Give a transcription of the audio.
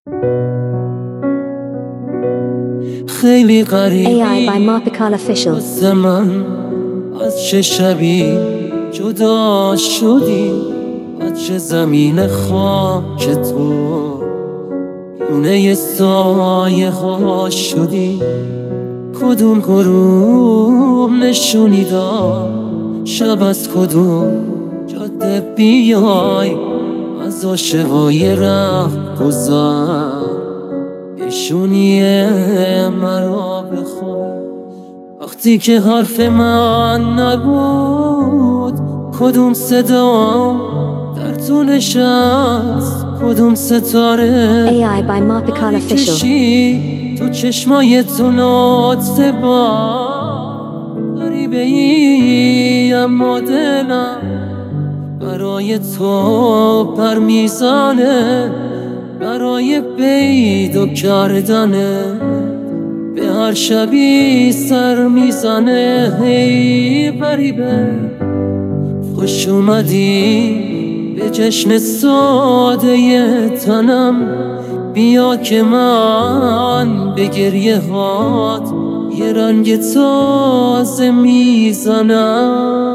خیلی غریبی AI by Marpical Official. واسه من از چه شبی جدا شدی، از چه زمین خاک تو یونه سایه ها شدی. کدوم غروب نشونی داد شب از کدوم جاده بیای، از عاشقای رفت گذر نشونی مرا بخوای. وقتی که حرف من نبود کدوم صدا در تو نشست، کدوم ستاره AI by Marpical Official. کشی تو چشمای تو لطف با غریبه ای، اما دلم برای تو پر میزنه، برای پیدا کردنه به هر شبی سر میزنه. هی غریبه خوش اومدی به جشن ساده تنم، بیا که من به گریه هات یه رنگ تازه میزنم.